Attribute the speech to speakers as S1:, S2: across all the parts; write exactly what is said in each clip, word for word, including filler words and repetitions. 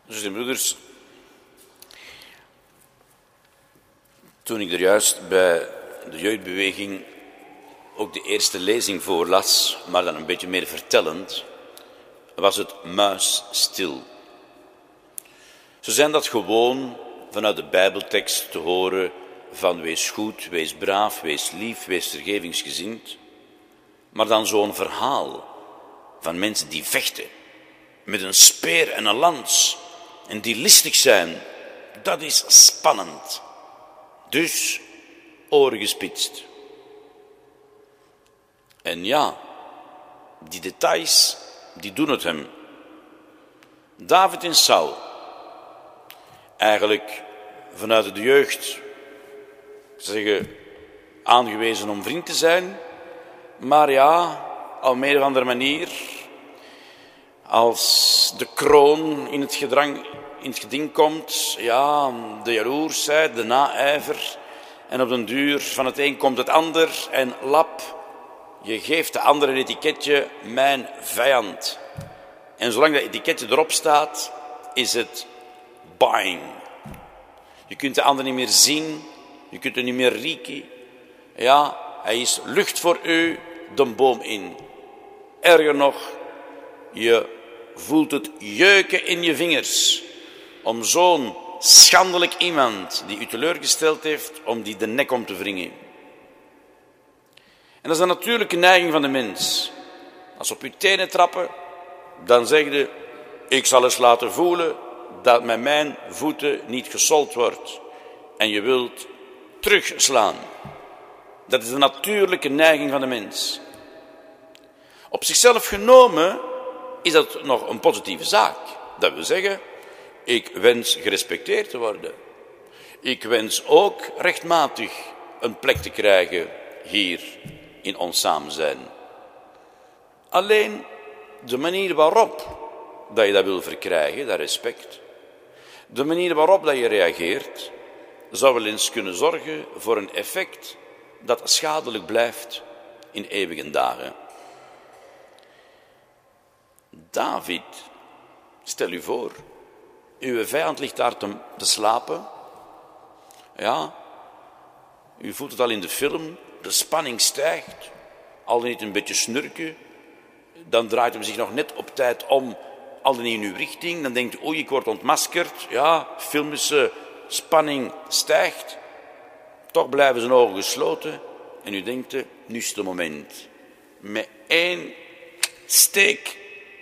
S1: Zusters en broeders, toen ik er juist bij de jeugdbeweging ook de eerste lezing voorlas, maar dan een beetje meer vertellend, was het muisstil. Zo zijn dat gewoon vanuit de Bijbeltekst te horen van wees goed, wees braaf, wees lief, wees vergevingsgezind. Maar dan zo'n verhaal van mensen die vechten met een speer en een lans en die listig zijn, dat is spannend. Dus oren gespitst. En ja, die details, die doen het hem. David en Saul, eigenlijk vanuit de jeugd, zeggen, aangewezen om vriend te zijn, maar ja, op een of andere manier, als de kroon in het gedrang, in het geding komt, ja, de jaloersheid, de naijver, en op den duur van het een komt het ander, en lap, je geeft de ander een etiketje, mijn vijand. En zolang dat etiketje erop staat, is het bang. Je kunt de ander niet meer zien, je kunt hem niet meer rieken. Ja, hij is lucht voor u, de boom in. Erger nog, je voelt het jeuken in je vingers om zo'n schandelijk iemand die u teleurgesteld heeft, om die de nek om te wringen. En dat is een natuurlijke neiging van de mens. Als ze op je tenen trappen, dan zeg je, ik zal eens laten voelen dat met mijn voeten niet gesold wordt. En je wilt terugslaan. Dat is de natuurlijke neiging van de mens. Op zichzelf genomen is dat nog een positieve zaak. Dat wil zeggen, ik wens gerespecteerd te worden. Ik wens ook rechtmatig een plek te krijgen hier in ons samen zijn. Alleen de manier waarop dat je dat wil verkrijgen, dat respect, de manier waarop dat je reageert, zou wel eens kunnen zorgen voor een effect dat schadelijk blijft in eeuwige dagen. David, stel u voor, uw vijand ligt daar te, te slapen. Ja, u voelt het al in de film, de spanning stijgt, al dan niet een beetje snurken. Dan draait hem zich nog net op tijd om, al dan niet in uw richting. Dan denkt u, oei, ik word ontmaskerd. Ja, filmische spanning stijgt. Toch blijven zijn ogen gesloten. En u denkt, nu is het moment. Met één steek.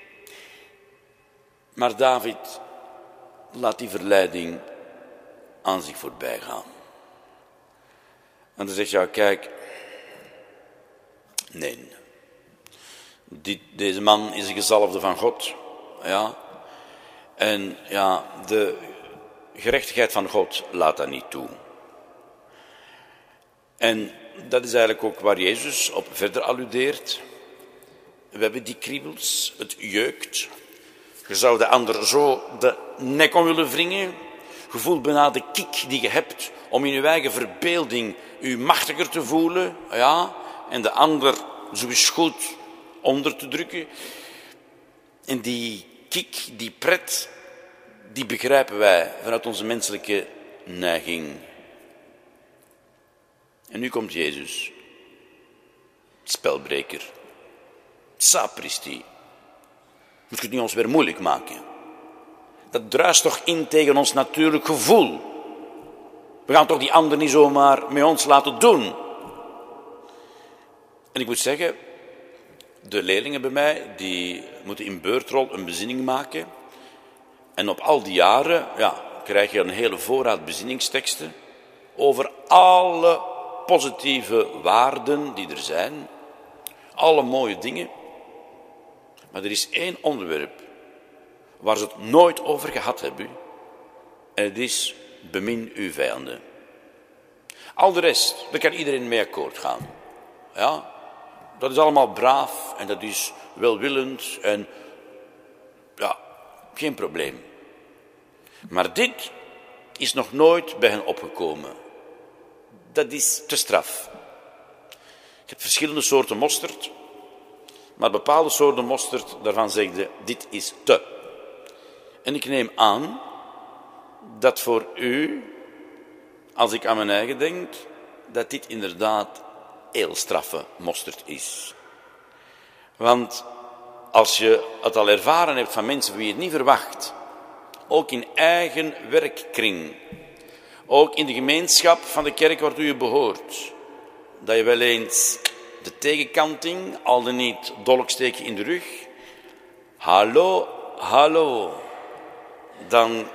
S1: Maar David laat die verleiding aan zich voorbij gaan. En dan zegt ja, kijk, nee, Die, deze man is een gezalfde van God, ja, en ja, de gerechtigheid van God laat dat niet toe. En dat is eigenlijk ook waar Jezus op verder alludeert. We hebben die kriebels, het jeukt. Je zou de ander zo de nek om willen wringen. Je voelt bijna de kiek die je hebt om in je eigen verbeelding je machtiger te voelen, ja, en de ander zo is goed onder te drukken. En die kiek, die pret, die begrijpen wij vanuit onze menselijke neiging. En nu komt Jezus, spelbreker, sapristi. Moet je het niet ons weer moeilijk maken? Dat druist toch in tegen ons natuurlijk gevoel. We gaan toch die ander niet zomaar met ons laten doen. En ik moet zeggen, de leerlingen bij mij, die moeten in beurtrol een bezinning maken. En op al die jaren, ja, krijg je een hele voorraad bezinningsteksten over alle positieve waarden die er zijn. Alle mooie dingen. Maar er is één onderwerp waar ze het nooit over gehad hebben. En het is bemin uw vijanden. Al de rest, daar kan iedereen mee akkoord gaan. Ja, dat is allemaal braaf en dat is welwillend en ja, geen probleem. Maar dit is nog nooit bij hen opgekomen. Dat is te straf. Je hebt verschillende soorten mosterd, maar bepaalde soorten mosterd, daarvan zeg je, dit is te. En ik neem aan dat voor u, als ik aan mijn eigen denk, dat dit inderdaad heel straffe mosterd is. Want als je het al ervaren hebt van mensen wie je het niet verwacht, ook in eigen werkkring, ook in de gemeenschap van de kerk waartoe je behoort, dat je wel eens de tegenkanting, al dan niet dolksteken in de rug, hallo, hallo, dan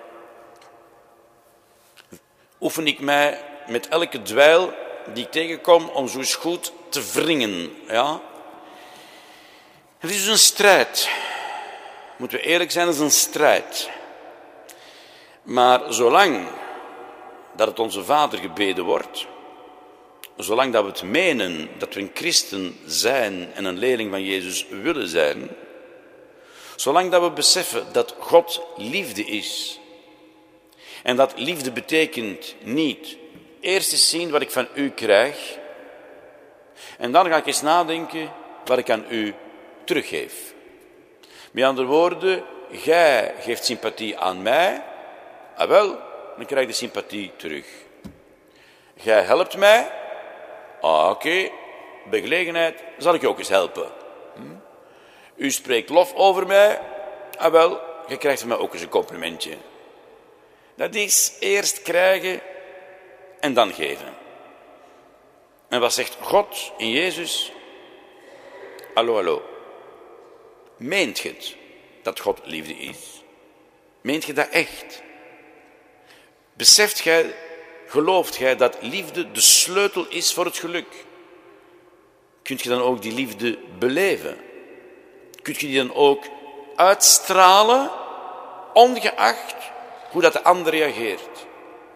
S1: oefen ik mij met elke dweil die ik tegenkom om zo eens goed te wringen. Ja? Het is dus een strijd. Moeten we eerlijk zijn, het is een strijd. Maar zolang dat het onze Vader gebeden wordt, zolang dat we het menen dat we een christen zijn en een leerling van Jezus willen zijn, zolang dat we beseffen dat God liefde is, en dat liefde betekent niet eerst eens zien wat ik van u krijg, en dan ga ik eens nadenken wat ik aan u teruggeef. Met andere woorden, gij geeft sympathie aan mij, ah wel, dan krijg ik de sympathie terug. Gij helpt mij, ah oké, okay. Bij gelegenheid zal ik je ook eens helpen. Hm? U spreekt lof over mij, ah wel, je krijgt van mij ook eens een complimentje. Dat is eerst krijgen en dan geven. En wat zegt God in Jezus? Hallo, hallo. Meent je het dat God liefde is? Meent je dat echt? Beseft gij, gelooft gij dat liefde de sleutel is voor het geluk? Kunt je dan ook die liefde beleven? Kunt je die dan ook uitstralen, ongeacht hoe dat de ander reageert?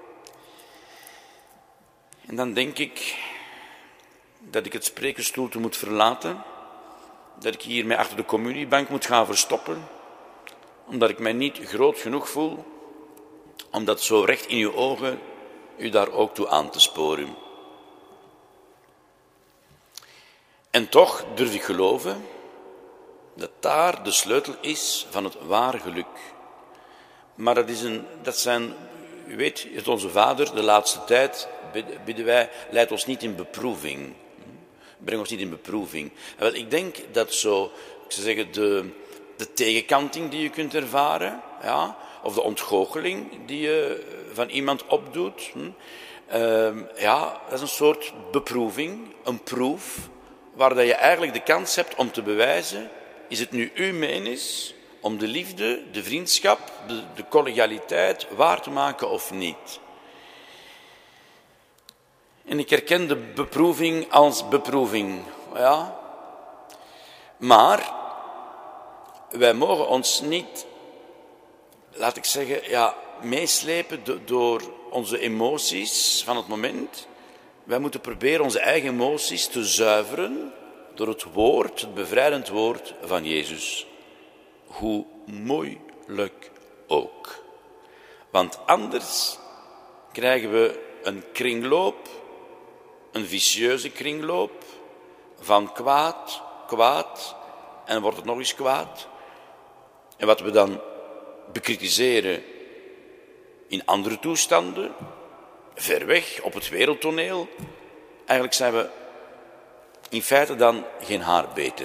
S1: En dan denk ik dat ik het sprekersstoeltje moet verlaten, dat ik hier mij achter de communiebank moet gaan verstoppen, omdat ik mij niet groot genoeg voel om dat zo recht in uw ogen u daar ook toe aan te sporen. En toch durf ik geloven dat daar de sleutel is van het ware geluk. Maar dat, is een, dat zijn, u weet, het onze Vader, de laatste tijd, bidden wij, leid ons niet in beproeving. Breng ons niet in beproeving. En wel, ik denk dat zo, ik zou zeggen, de, de tegenkanting die je kunt ervaren, ja, of de ontgoocheling die je van iemand opdoet, hm, uh, ja, dat is een soort beproeving, een proef, waar dat je eigenlijk de kans hebt om te bewijzen, is het nu uw menis om de liefde, de vriendschap, de, de collegialiteit waar te maken of niet. En ik herken de beproeving als beproeving, ja. Maar wij mogen ons niet, laat ik zeggen, ja, meeslepen door onze emoties van het moment. Wij moeten proberen onze eigen emoties te zuiveren door het woord, het bevrijdend woord van Jezus. Hoe moeilijk ook. Want anders krijgen we een kringloop, een vicieuze kringloop van kwaad, kwaad en dan wordt het nog eens kwaad. En wat we dan bekritiseren in andere toestanden, ver weg, op het wereldtoneel, eigenlijk zijn we in feite dan geen haar beter.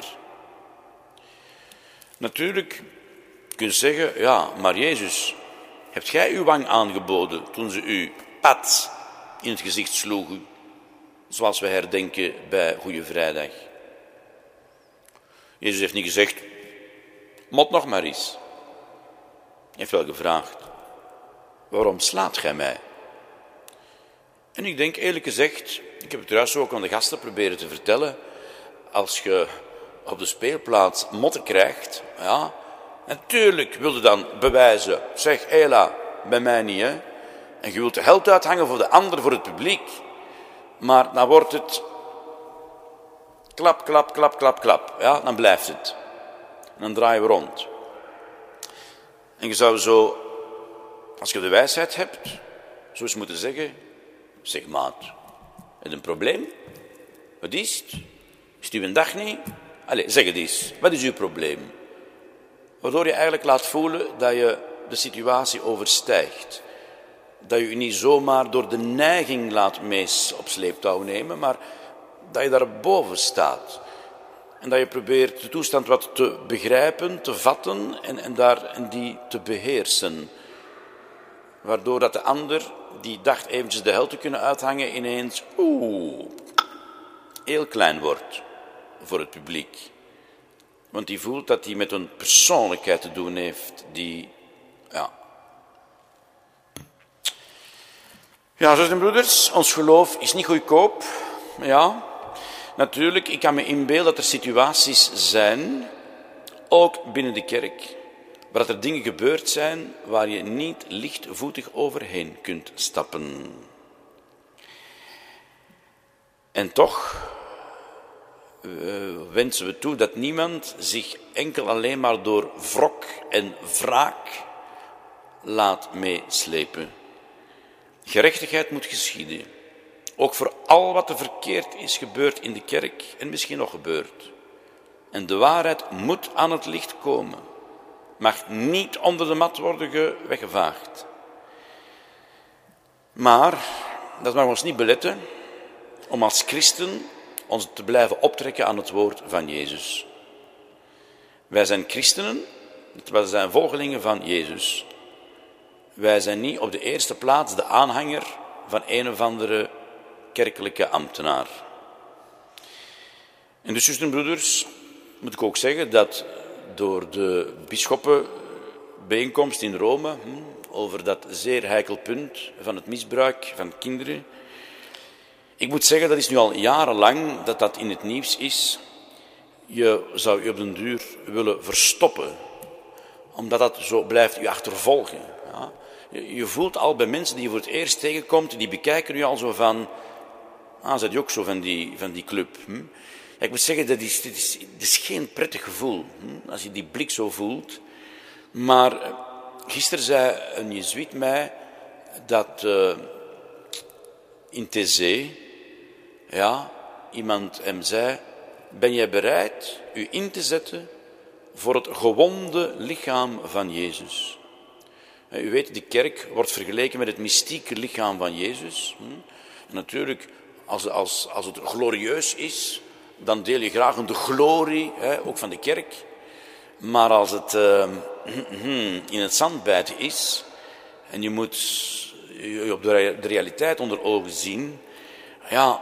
S1: Natuurlijk kun je zeggen, ja, maar Jezus, hebt jij uw wang aangeboden toen ze u pat in het gezicht sloegen, zoals we herdenken bij Goeie Vrijdag? Jezus heeft niet gezegd, mot nog maar eens. Hij heeft wel gevraagd, waarom slaat gij mij? En ik denk eerlijk gezegd, ik heb het juist ook aan de gasten proberen te vertellen, als je op de speelplaats motten krijgt, ja, natuurlijk wil je dan bewijzen, zeg Ela, bij mij niet, hè. En je wilt de held uithangen voor de ander, voor het publiek, maar dan wordt het klap, klap, klap, klap, klap, ja, dan blijft het. En dan draaien we rond. En je zou zo, als je de wijsheid hebt, zo eens moeten zeggen, zeg maat, heb je een probleem? Wat is het? Is het uw dag niet? Allee, zeg het eens, wat is uw probleem? Waardoor je eigenlijk laat voelen dat je de situatie overstijgt. Dat je je niet zomaar door de neiging laat mees op sleeptouw nemen, maar dat je daar boven staat. En dat je probeert de toestand wat te begrijpen, te vatten en, en, daar, en die te beheersen. Waardoor dat de ander, die dacht eventjes de hel te kunnen uithangen, ineens oeh, heel klein wordt voor het publiek. Want die voelt dat hij met een persoonlijkheid te doen heeft die, ja... Ja, zusters en broeders, ons geloof is niet goedkoop. Ja, natuurlijk, ik kan me inbeelden dat er situaties zijn, ook binnen de kerk, waar er dingen gebeurd zijn waar je niet lichtvoetig overheen kunt stappen. En toch uh, wensen we toe dat niemand zich enkel alleen maar door wrok en wraak laat meeslepen. Gerechtigheid moet geschieden, ook voor al wat er verkeerd is gebeurd in de kerk en misschien nog gebeurt. En de waarheid moet aan het licht komen, mag niet onder de mat worden weggevaagd. Maar dat mag ons niet beletten om als christen ons te blijven optrekken aan het woord van Jezus. Wij zijn christenen, wij zijn volgelingen van Jezus. Wij zijn niet op de eerste plaats de aanhanger van een of andere kerkelijke ambtenaar. En dus, zusters en broeders, moet ik ook zeggen dat door de bisschoppenbijeenkomst in Rome, over dat zeer heikel punt van het misbruik van kinderen, ik moet zeggen, dat is nu al jarenlang dat dat in het nieuws is. Je zou je op den duur willen verstoppen, omdat dat zo blijft je achtervolgen. Ja. Je voelt al bij mensen die je voor het eerst tegenkomt, die bekijken je al zo van, ah, zit je ook zo van die, van die club. Hm? Ja, ik moet zeggen, dat is, dat, is, dat is geen prettig gevoel, hm? Als je die blik zo voelt. Maar gisteren zei een jezuïet mij dat uh, in Thésée, ja, iemand hem zei, ben jij bereid u in te zetten voor het gewonde lichaam van Jezus? U weet, de kerk wordt vergeleken met het mystieke lichaam van Jezus. En natuurlijk, als, als, als het glorieus is, dan deel je graag in de glorie, hè, ook van de kerk. Maar als het uh, in het zand bijten is, en je moet je op de realiteit onder ogen zien, ja,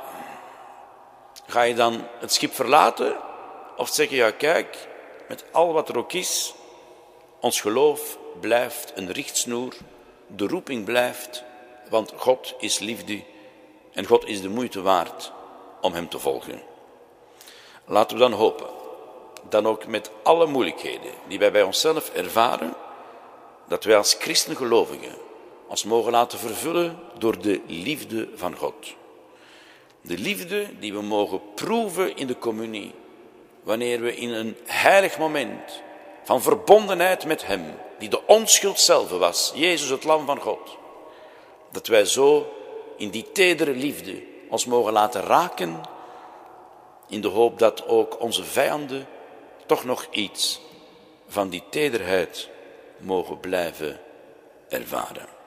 S1: ga je dan het schip verlaten? Of zeg je, ja kijk, met al wat er ook is, ons geloof blijft een richtsnoer, de roeping blijft, want God is liefde en God is de moeite waard om hem te volgen. Laten we dan hopen, dan ook met alle moeilijkheden die wij bij onszelf ervaren, dat wij als christengelovigen ons mogen laten vervullen door de liefde van God. De liefde die we mogen proeven in de communie, wanneer we in een heilig moment van verbondenheid met hem, die de onschuld zelf was, Jezus het lam van God, dat wij zo in die tedere liefde ons mogen laten raken, in de hoop dat ook onze vijanden toch nog iets van die tederheid mogen blijven ervaren.